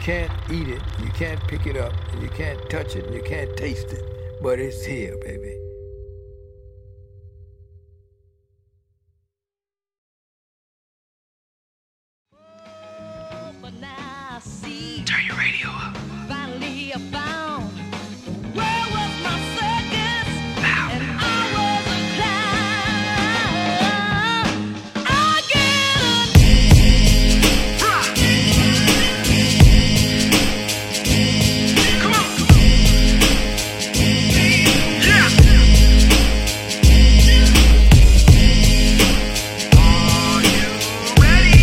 can't eat it, you can't pick it up, and you can't touch it, and you can't taste it. But it's here, baby. Turn your radio up. Finally I found where was my circus, and I was a clown. I get Come on. Yeah. Are you ready?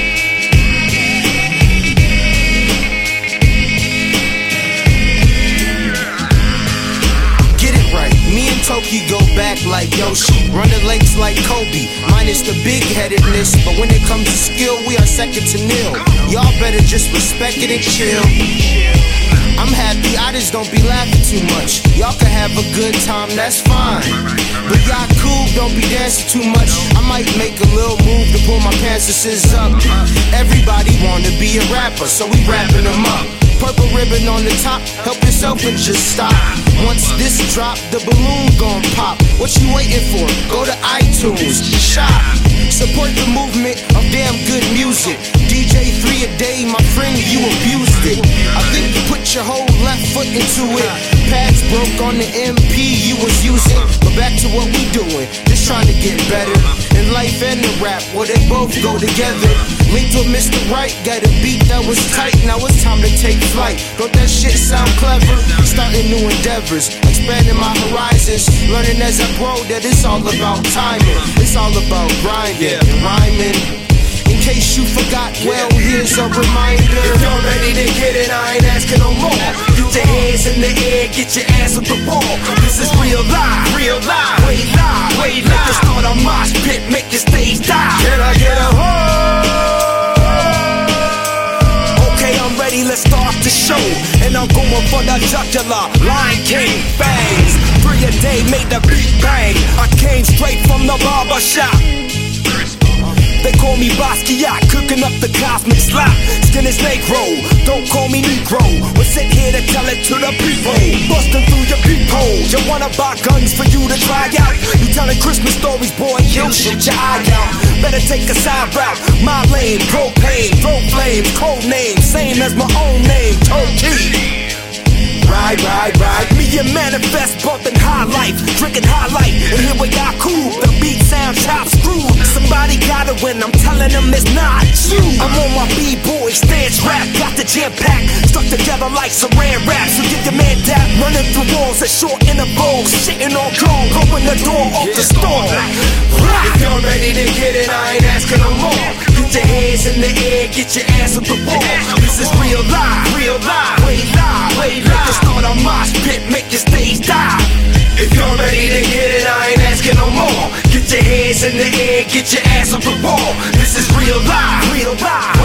Toki go back like Yoshi, running lakes like Kobe, minus the big-headedness. But when it comes to skill, we are second to nil. Y'all better just respect it and chill. I'm happy, I just don't be laughing too much. Y'all can have a good time, that's fine. But y'all cool, don't be dancing too much. I might make a little move to pull my pants up. Everybody wanna be a rapper, so we rapping them up. Purple ribbon on the top, help yourself and just stop. Once this drop, the balloon gon' pop. What you waiting for? Go to iTunes, shop. Support the movement of damn good music. DJ 3 a day, my friend, you abused it. I think you put your whole left foot into it. Pads broke on the MP you was using. But back to what we doing, just trying to get better. In life and the rap, well they both go together. Linked with Mr. Right, got a beat that was tight. Now it's time to take flight. Don't that shit sound clever? Starting new endeavors, expanding my horizons. Learning as I grow that it's all about timing. It's all about grinding and rhyming. In case you forgot, well, here's a reminder. If you're ready to get it, I ain't asking no more. Get your hands in the air, get your ass up the wall. This is real life, real life. Wait live, wait live. Make it start a mosh pit, make the stage die. Can I get a Okay, I'm ready, let's start the show. And I'm going for the jugular, Lion King bangs. 3 a day made the beat bang. I came straight from the barber shop. They call me Basquiat, cooking up the cosmic slop. Skin is Negro, don't call me Negro. We're sitting here to tell it to the people. Busting through your peephole. You wanna buy guns for you to try out? You telling Christmas stories, boy, you'll shoot your eye out. Better take a side route. My lane, propane, throw flames, code name, same as my own name, Toki. Ride, ride, ride. Me and Manifest bumping high life, drinking high life, and here we got cool. The beat sound chop screwed. Somebody gotta win, I'm telling them it's not you. I'm on my B-boy stance rap, got the jam pack, stuck together like saran wrap. So give your man that, running through walls at short intervals, shitting on chrome, open the door off the store. If you're ready to get it, I ain't asking no more. Get your hands in the air, get your ass up the wall. This is real life, real life. Wait live, wait live. Start a mosh pit, make your stage die. If you're ready to get it, I ain't asking no more. Get your hands in the air, get your ass up the wall. This is real life, real life.